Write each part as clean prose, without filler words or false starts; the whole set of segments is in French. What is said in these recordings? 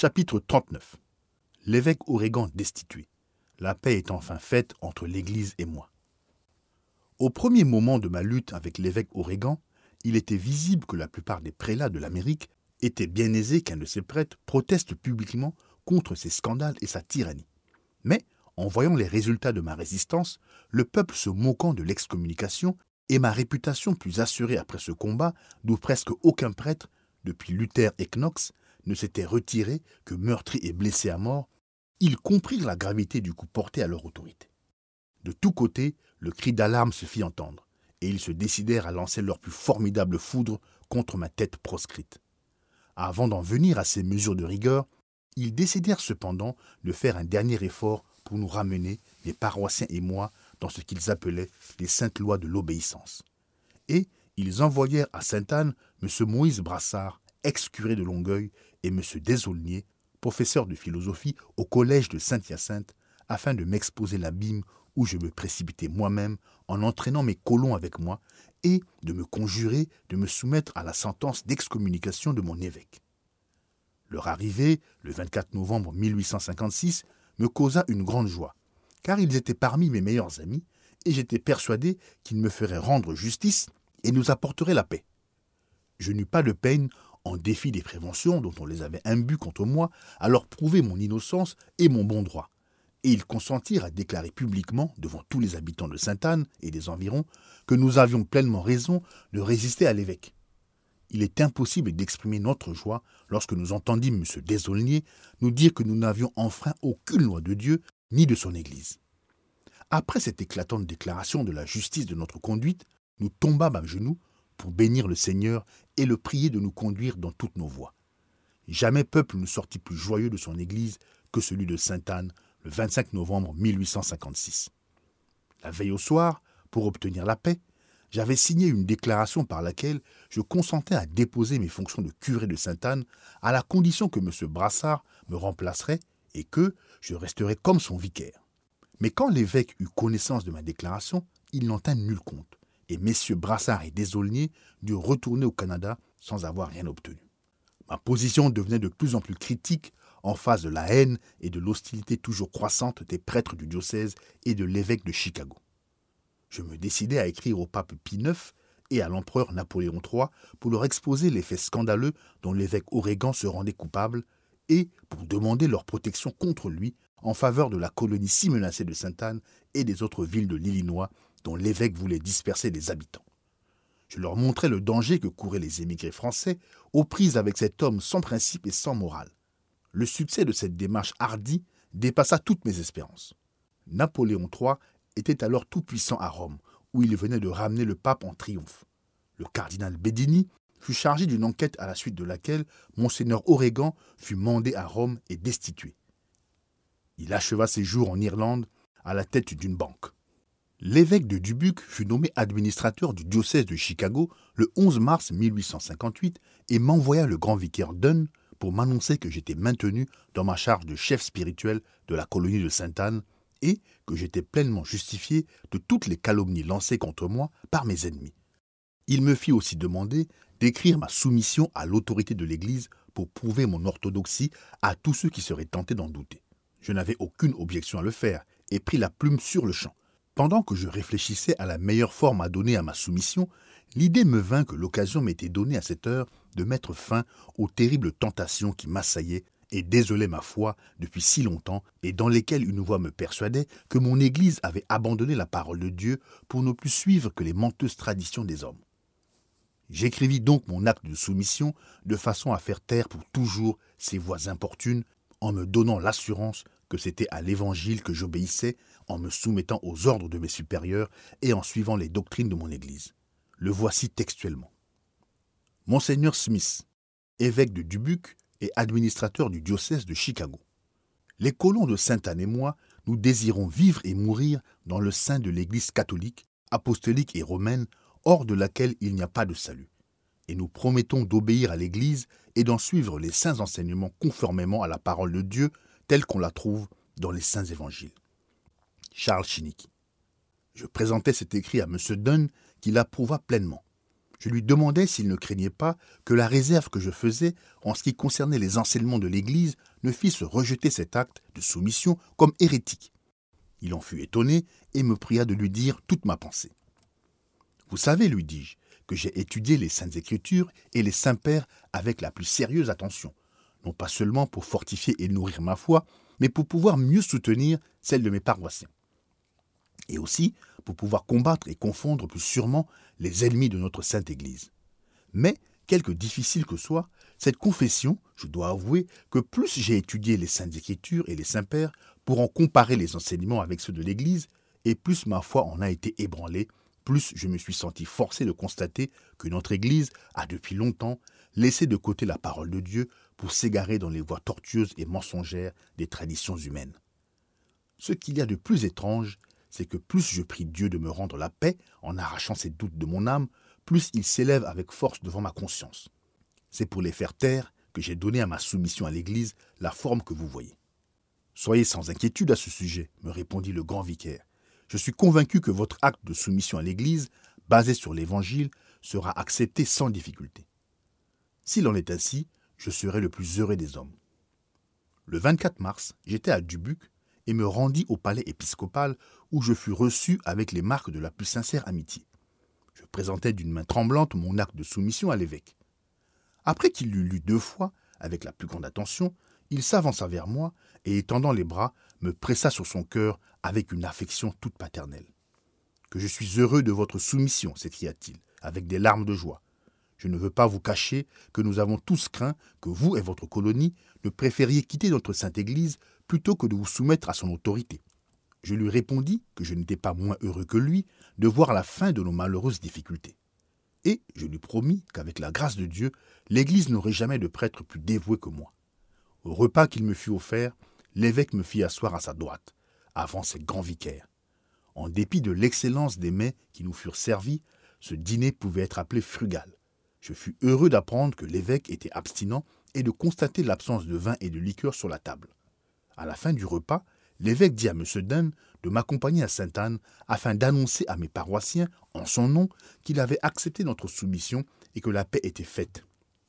Chapitre 39. L'évêque Origan destitué. La paix est enfin faite entre l'Église et moi. Au premier moment de ma lutte avec l'évêque Origan, il était visible que la plupart des prélats de l'Amérique étaient bien aisés qu'un de ses prêtres proteste publiquement contre ses scandales et sa tyrannie. Mais, en voyant les résultats de ma résistance, le peuple se moquant de l'excommunication et ma réputation plus assurée après ce combat, d'où presque aucun prêtre, depuis Luther et Knox, ne s'était retiré que meurtri et blessé à mort, ils comprirent la gravité du coup porté à leur autorité. De tous côtés, le cri d'alarme se fit entendre, et ils se décidèrent à lancer leur plus formidable foudre contre ma tête proscrite. Avant d'en venir à ces mesures de rigueur, ils décidèrent cependant de faire un dernier effort pour nous ramener, les paroissiens et moi, dans ce qu'ils appelaient les saintes lois de l'obéissance. Et ils envoyèrent à Sainte-Anne M. Moïse Brassard, ex-curé de Longueuil, et M. Desaulniers, professeur de philosophie au collège de Saint-Hyacinthe, afin de m'exposer l'abîme où je me précipitais moi-même en entraînant mes colons avec moi et de me conjurer de me soumettre à la sentence d'excommunication de mon évêque. Leur arrivée, le 24 novembre 1856, me causa une grande joie, car ils étaient parmi mes meilleurs amis et j'étais persuadé qu'ils me feraient rendre justice et nous apporteraient la paix. Je n'eus pas de peine, en dépit des préventions dont on les avait imbues contre moi, à leur prouver mon innocence et mon bon droit. Et ils consentirent à déclarer publiquement, devant tous les habitants de Sainte-Anne et des environs, que nous avions pleinement raison de résister à l'évêque. Il est impossible d'exprimer notre joie lorsque nous entendîmes M. Desaulniers nous dire que nous n'avions enfreint aucune loi de Dieu ni de son Église. Après cette éclatante déclaration de la justice de notre conduite, nous tombâmes à genoux pour bénir le Seigneur et le prier de nous conduire dans toutes nos voies. Jamais peuple ne sortit plus joyeux de son Église que celui de Sainte-Anne, le 25 novembre 1856. La veille au soir, pour obtenir la paix, j'avais signé une déclaration par laquelle je consentais à déposer mes fonctions de curé de Sainte-Anne à la condition que M. Brassard me remplacerait et que je resterais comme son vicaire. Mais quand l'évêque eut connaissance de ma déclaration, il n'en tint nul compte, et messieurs Brassard et Desaulniers durent retourner au Canada sans avoir rien obtenu. Ma position devenait de plus en plus critique en face de la haine et de l'hostilité toujours croissante des prêtres du diocèse et de l'évêque de Chicago. Je me décidai à écrire au pape Pie IX et à l'empereur Napoléon III pour leur exposer les faits scandaleux dont l'évêque Origan se rendait coupable et pour demander leur protection contre lui en faveur de la colonie si menacée de Sainte-Anne et des autres villes de l'Illinois dont l'évêque voulait disperser les habitants. Je leur montrai le danger que couraient les émigrés français aux prises avec cet homme sans principe et sans morale. Le succès de cette démarche hardie dépassa toutes mes espérances. Napoléon III était alors tout-puissant à Rome, où il venait de ramener le pape en triomphe. Le cardinal Bedini fut chargé d'une enquête à la suite de laquelle Monseigneur Origan fut mandé à Rome et destitué. Il acheva ses jours en Irlande à la tête d'une banque. L'évêque de Dubuque fut nommé administrateur du diocèse de Chicago le 11 mars 1858 et m'envoya le grand vicaire Dunn pour m'annoncer que j'étais maintenu dans ma charge de chef spirituel de la colonie de Sainte-Anne et que j'étais pleinement justifié de toutes les calomnies lancées contre moi par mes ennemis. Il me fit aussi demander d'écrire ma soumission à l'autorité de l'Église pour prouver mon orthodoxie à tous ceux qui seraient tentés d'en douter. Je n'avais aucune objection à le faire et pris la plume sur le champ. Pendant que je réfléchissais à la meilleure forme à donner à ma soumission, l'idée me vint que l'occasion m'était donnée à cette heure de mettre fin aux terribles tentations qui m'assaillaient et désolaient ma foi depuis si longtemps et dans lesquelles une voix me persuadait que mon Église avait abandonné la parole de Dieu pour ne plus suivre que les menteuses traditions des hommes. J'écrivis donc mon acte de soumission de façon à faire taire pour toujours ces voix importunes en me donnant l'assurance que c'était à l'Évangile que j'obéissais en me soumettant aux ordres de mes supérieurs et en suivant les doctrines de mon Église. Le voici textuellement. Monseigneur Smith, évêque de Dubuque et administrateur du diocèse de Chicago. Les colons de Sainte-Anne et moi, nous désirons vivre et mourir dans le sein de l'Église catholique, apostolique et romaine, hors de laquelle il n'y a pas de salut. Et nous promettons d'obéir à l'Église et d'en suivre les saints enseignements conformément à la parole de Dieu telle qu'on la trouve dans les saints évangiles. Charles Chiniquy. Je présentai cet écrit à M. Dunn qui l'approuva pleinement. Je lui demandais s'il ne craignait pas que la réserve que je faisais en ce qui concernait les enseignements de l'Église ne fisse rejeter cet acte de soumission comme hérétique. Il en fut étonné et me pria de lui dire toute ma pensée. « Vous savez, lui dis-je, que j'ai étudié les Saintes Écritures et les Saints Pères avec la plus sérieuse attention, non pas seulement pour fortifier et nourrir ma foi, mais pour pouvoir mieux soutenir celle de mes paroissiens. Et aussi pour pouvoir combattre et confondre plus sûrement les ennemis de notre Sainte Église. Mais, quelque difficile que soit, cette confession, je dois avouer que plus j'ai étudié les Saintes Écritures et les Saints Pères pour en comparer les enseignements avec ceux de l'Église, et plus ma foi en a été ébranlée, plus je me suis senti forcé de constater que notre Église a depuis longtemps laissé de côté la parole de Dieu pour s'égarer dans les voies tortueuses et mensongères des traditions humaines. Ce qu'il y a de plus étrange, c'est que plus je prie Dieu de me rendre la paix en arrachant ces doutes de mon âme, plus il s'élève avec force devant ma conscience. C'est pour les faire taire que j'ai donné à ma soumission à l'Église la forme que vous voyez. « Soyez sans inquiétude à ce sujet, me répondit le grand vicaire. Je suis convaincu que votre acte de soumission à l'Église, basé sur l'Évangile, sera accepté sans difficulté. S'il en est ainsi, je serai le plus heureux des hommes. » Le 24 mars, j'étais à Dubuque et me rendis au palais épiscopal où je fus reçu avec les marques de la plus sincère amitié. Je présentai d'une main tremblante mon acte de soumission à l'évêque. Après qu'il l'eut lu 2 fois, avec la plus grande attention, il s'avança vers moi et, étendant les bras, me pressa sur son cœur avec une affection toute paternelle. « Que je suis heureux de votre soumission, s'écria-t-il, avec des larmes de joie. Je ne veux pas vous cacher que nous avons tous craint que vous et votre colonie ne préfériez quitter notre Sainte Église plutôt que de vous soumettre à son autorité. » Je lui répondis que je n'étais pas moins heureux que lui de voir la fin de nos malheureuses difficultés. Et je lui promis qu'avec la grâce de Dieu, l'Église n'aurait jamais de prêtre plus dévoué que moi. Au repas qu'il me fut offert, l'évêque me fit asseoir à sa droite, avant ses grands vicaires. En dépit de l'excellence des mets qui nous furent servis, ce dîner pouvait être appelé frugal. Je fus heureux d'apprendre que l'évêque était abstinent et de constater l'absence de vin et de liqueur sur la table. À la fin du repas, l'évêque dit à M. Dunn de m'accompagner à Sainte-Anne afin d'annoncer à mes paroissiens, en son nom, qu'il avait accepté notre soumission et que la paix était faite.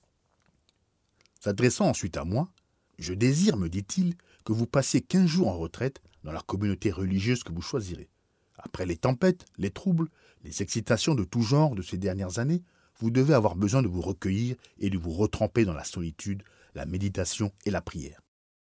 S'adressant ensuite à moi, « Je désire, me dit-il, que vous passiez 15 jours en retraite dans la communauté religieuse que vous choisirez. Après les tempêtes, les troubles, les excitations de tout genre de ces dernières années, vous devez avoir besoin de vous recueillir et de vous retremper dans la solitude, la méditation et la prière.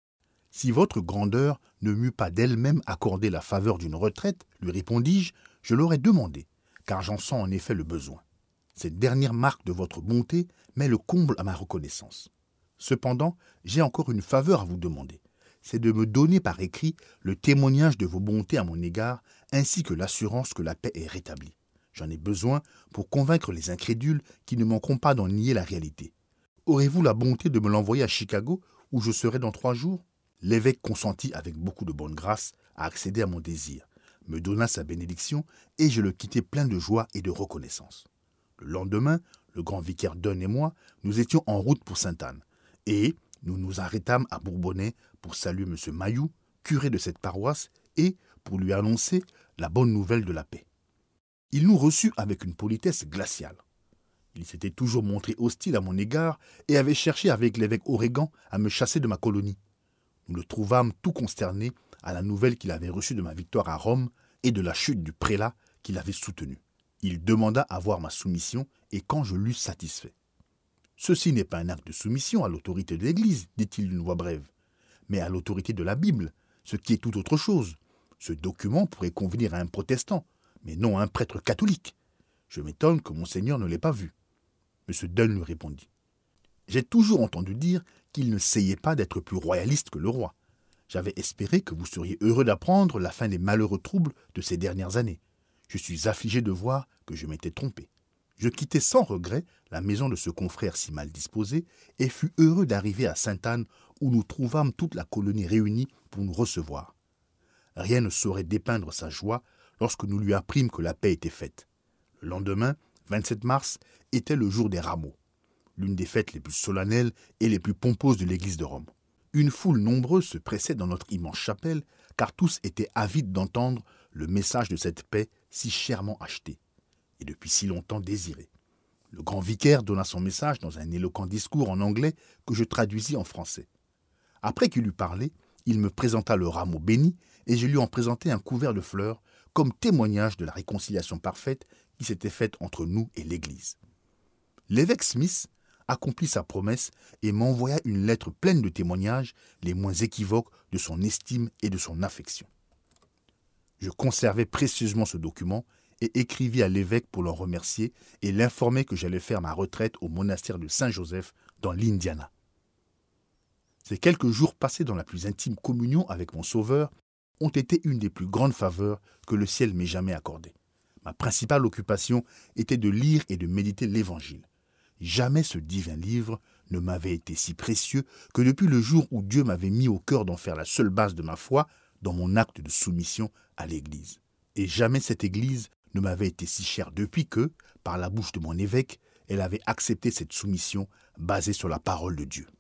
Si votre grandeur ne m'eût pas d'elle-même accordé la faveur d'une retraite, lui répondis-je, je l'aurais demandé, car j'en sens en effet le besoin. Cette dernière marque de votre bonté met le comble à ma reconnaissance. Cependant, j'ai encore une faveur à vous demander. C'est de me donner par écrit le témoignage de vos bontés à mon égard, ainsi que l'assurance que la paix est rétablie. J'en ai besoin pour convaincre les incrédules qui ne manqueront pas d'en nier la réalité. Aurez-vous la bonté de me l'envoyer à Chicago, où je serai dans 3 jours ? L'évêque consentit avec beaucoup de bonne grâce à accéder à mon désir, me donna sa bénédiction et je le quittai plein de joie et de reconnaissance. Le lendemain, le grand vicaire Dunn et moi, nous étions en route pour Sainte-Anne et nous nous arrêtâmes à Bourbonnais pour saluer M. Mailloux, curé de cette paroisse, et pour lui annoncer la bonne nouvelle de la paix. Il nous reçut avec une politesse glaciale. Il s'était toujours montré hostile à mon égard et avait cherché avec l'évêque O'Regan à me chasser de ma colonie. Nous le trouvâmes tout consterné à la nouvelle qu'il avait reçue de ma victoire à Rome et de la chute du prélat qu'il avait soutenu. Il demanda à voir ma soumission et quand je l'eus satisfait. « Ceci n'est pas un acte de soumission à l'autorité de l'Église, dit-il d'une voix brève, mais à l'autorité de la Bible, ce qui est tout autre chose. Ce document pourrait convenir à un protestant, mais non à un prêtre catholique. Je m'étonne que Monseigneur ne l'ait pas vu. » M. Dunn lui répondit. « J'ai toujours entendu dire qu'il ne essayait pas d'être plus royaliste que le roi. J'avais espéré que vous seriez heureux d'apprendre la fin des malheureux troubles de ces dernières années. Je suis affligé de voir que je m'étais trompé. Je quittai sans regret la maison de ce confrère si mal disposé et fus heureux d'arriver à Sainte-Anne où nous trouvâmes toute la colonie réunie pour nous recevoir. Rien ne saurait dépeindre sa joie lorsque nous lui apprîmes que la paix était faite. Le lendemain, 27 mars, était le jour des rameaux, l'une des fêtes les plus solennelles et les plus pompeuses de l'Église de Rome. Une foule nombreuse se pressait dans notre immense chapelle, car tous étaient avides d'entendre le message de cette paix si chèrement achetée, et depuis si longtemps désirée. Le grand vicaire donna son message dans un éloquent discours en anglais que je traduisis en français. Après qu'il eut parlé, il me présenta le rameau béni et je lui en présentai un couvert de fleurs comme témoignage de la réconciliation parfaite qui s'était faite entre nous et l'Église. L'évêque Smith accomplit sa promesse et m'envoya une lettre pleine de témoignages les moins équivoques de son estime et de son affection. Je conservai précieusement ce document et écrivis à l'évêque pour l'en remercier et l'informer que j'allais faire ma retraite au monastère de Saint-Joseph dans l'Indiana. Ces quelques jours passés dans la plus intime communion avec mon Sauveur ont été une des plus grandes faveurs que le ciel m'ait jamais accordées. Ma principale occupation était de lire et de méditer l'Évangile. Jamais ce divin livre ne m'avait été si précieux que depuis le jour où Dieu m'avait mis au cœur d'en faire la seule base de ma foi dans mon acte de soumission à l'Église. Et jamais cette Église ne m'avait été si chère depuis que, par la bouche de mon évêque, elle avait accepté cette soumission basée sur la parole de Dieu.